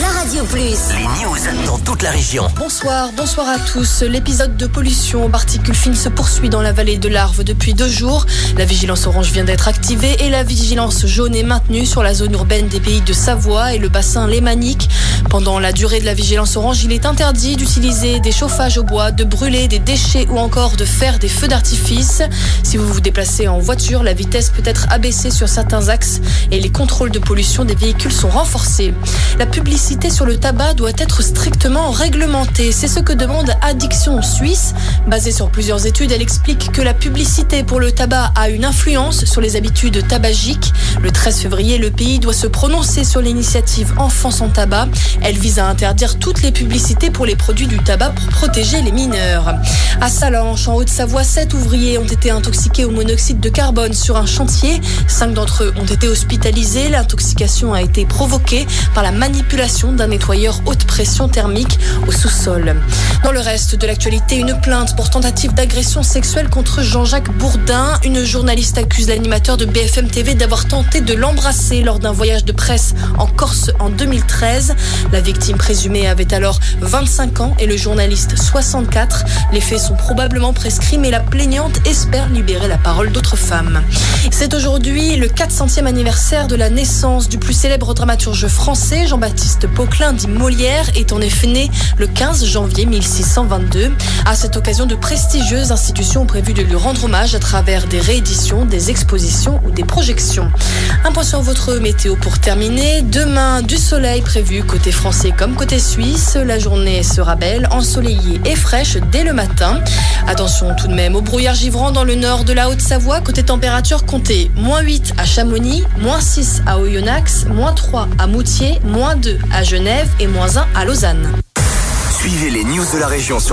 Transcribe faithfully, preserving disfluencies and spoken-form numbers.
la Radio Plus. Les news dans toute la région. Bonsoir, bonsoir à tous. L'épisode de pollution aux particules fines se poursuit dans la vallée de l'Arve depuis deux jours. La vigilance orange vient d'être activée et la vigilance jaune est maintenue sur la zone urbaine des Pays de Savoie et le bassin lémanique. Pendant la durée de la vigilance orange, il est interdit d'utiliser des chauffages au bois, de brûler des déchets ou encore de faire des feux d'artifice. Si vous vous déplacez en voiture, la vitesse peut être abaissée sur certains axes et les contrôles de pollution des véhicules sont renforcés. La publicité sur le tabac doit être strictement réglementée. C'est ce que demande Addiction Suisse. Basée sur plusieurs études, elle explique que la publicité pour le tabac a une influence sur les habitudes tabagiques. Le treize février, le pays doit se prononcer sur l'initiative Enfants sans tabac. Elle vise à interdire toutes les publicités pour les produits du tabac pour protéger les mineurs. À Salanches, en Haute-Savoie, sept ouvriers ont été intoxiqués au monoxyde de carbone sur un chantier. Cinq d'entre eux ont été hospitalisés. L'intoxication a été provoquée par la manipulation d'un nettoyeur haute pression thermique au sous-sol. Dans le reste de l'actualité, une plainte pour tentative d'agression sexuelle contre Jean-Jacques Bourdin. Une journaliste accuse l'animateur de B F M T V d'avoir tenté de l'embrasser lors d'un voyage de presse en Corse en deux mille treize. La victime présumée avait alors vingt-cinq ans et le journaliste soixante-quatre. Les faits sont probablement prescrits, mais la plaignante espère libérer la parole d'autres femmes. C'est aujourd'hui le quatre centième anniversaire de la naissance du plus célèbre dramaturge français. Jean-Baptiste Poquelin, dit Molière, est en effet né le quinze janvier mille six cent vingt-deux. À cette occasion, de prestigieuses institutions ont prévu de lui rendre hommage à travers des rééditions, des expositions ou des projections. Un point sur votre météo pour terminer. Demain, du soleil prévu côté français comme côté suisse. La journée sera belle, ensoleillée et fraîche dès le matin. Attention tout de même au brouillard givrant dans le nord de la Haute-Savoie. Côté température, comptez moins huit à Chamonix, moins six à Oyonnax, moins trois à Moutier, moins deux à Genève et moins un à Lausanne. Suivez les news de la région sur